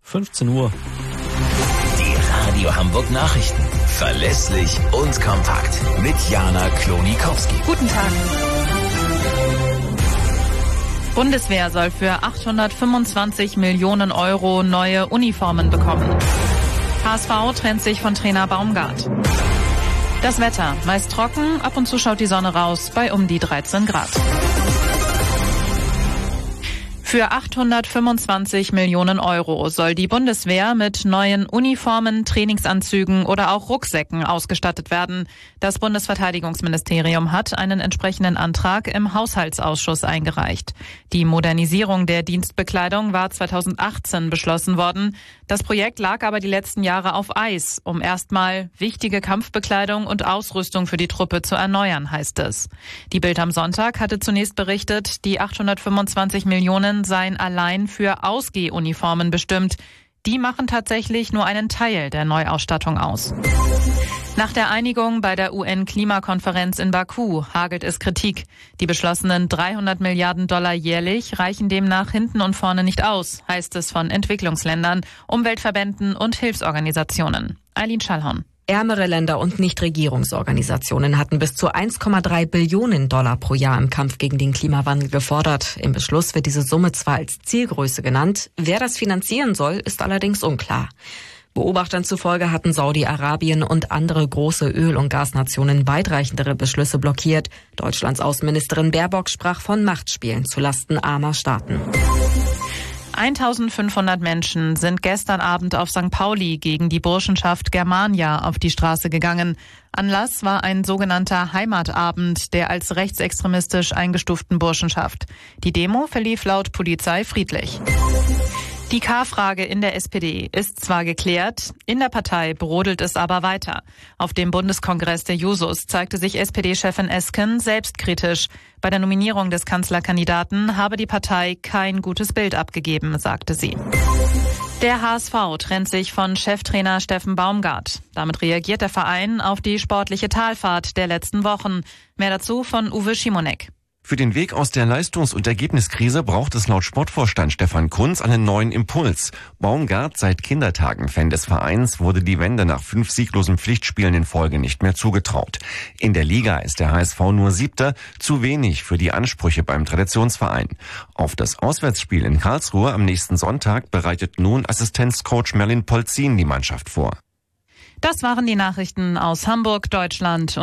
15 Uhr. Die Radio Hamburg Nachrichten. Verlässlich und kompakt. Mit Jana Klonikowski. Guten Tag. Bundeswehr soll für 825 Millionen Euro neue Uniformen bekommen. HSV trennt sich von Trainer Baumgart. Das Wetter, meist trocken, ab und zu schaut die Sonne raus bei um die 13 Grad. Für 825 Millionen Euro soll die Bundeswehr mit neuen Uniformen, Trainingsanzügen oder auch Rucksäcken ausgestattet werden. Das Bundesverteidigungsministerium hat einen entsprechenden Antrag im Haushaltsausschuss eingereicht. Die Modernisierung der Dienstbekleidung war 2018 beschlossen worden. Das Projekt lag aber die letzten Jahre auf Eis, um erstmal wichtige Kampfbekleidung und Ausrüstung für die Truppe zu erneuern, heißt es. Die Bild am Sonntag hatte zunächst berichtet, die 825 Millionen seien allein für Ausgehuniformen bestimmt. Die machen tatsächlich nur einen Teil der Neuausstattung aus. Nach der Einigung bei der UN-Klimakonferenz in Baku hagelt es Kritik. Die beschlossenen 300 Milliarden Dollar jährlich reichen demnach hinten und vorne nicht aus, heißt es von Entwicklungsländern, Umweltverbänden und Hilfsorganisationen. Eileen Schallhorn. Ärmere Länder und Nichtregierungsorganisationen hatten bis zu 1,3 Billionen Dollar pro Jahr im Kampf gegen den Klimawandel gefordert. Im Beschluss wird diese Summe zwar als Zielgröße genannt, wer das finanzieren soll, ist allerdings unklar. Beobachtern zufolge hatten Saudi-Arabien und andere große Öl- und Gasnationen weitreichendere Beschlüsse blockiert. Deutschlands Außenministerin Baerbock sprach von Machtspielen zulasten armer Staaten. 1500 Menschen sind gestern Abend auf St. Pauli gegen die Burschenschaft Germania auf die Straße gegangen. Anlass war ein sogenannter Heimatabend der als rechtsextremistisch eingestuften Burschenschaft. Die Demo verlief laut Polizei friedlich. Die K-Frage in der SPD ist zwar geklärt, in der Partei brodelt es aber weiter. Auf dem Bundeskongress der Jusos zeigte sich SPD-Chefin Esken selbstkritisch. Bei der Nominierung des Kanzlerkandidaten habe die Partei kein gutes Bild abgegeben, sagte sie. Der HSV trennt sich von Cheftrainer Steffen Baumgart. Damit reagiert der Verein auf die sportliche Talfahrt der letzten Wochen. Mehr dazu von Uwe Schimonek. Für den Weg aus der Leistungs- und Ergebniskrise braucht es laut Sportvorstand Stefan Kunz einen neuen Impuls. Baumgart, seit Kindertagen Fan des Vereins, wurde die Wende nach 5 sieglosen Pflichtspielen in Folge nicht mehr zugetraut. In der Liga ist der HSV nur 7., zu wenig für die Ansprüche beim Traditionsverein. Auf das Auswärtsspiel in Karlsruhe am nächsten Sonntag bereitet nun Assistenzcoach Merlin Polzin die Mannschaft vor. Das waren die Nachrichten aus Hamburg, Deutschland.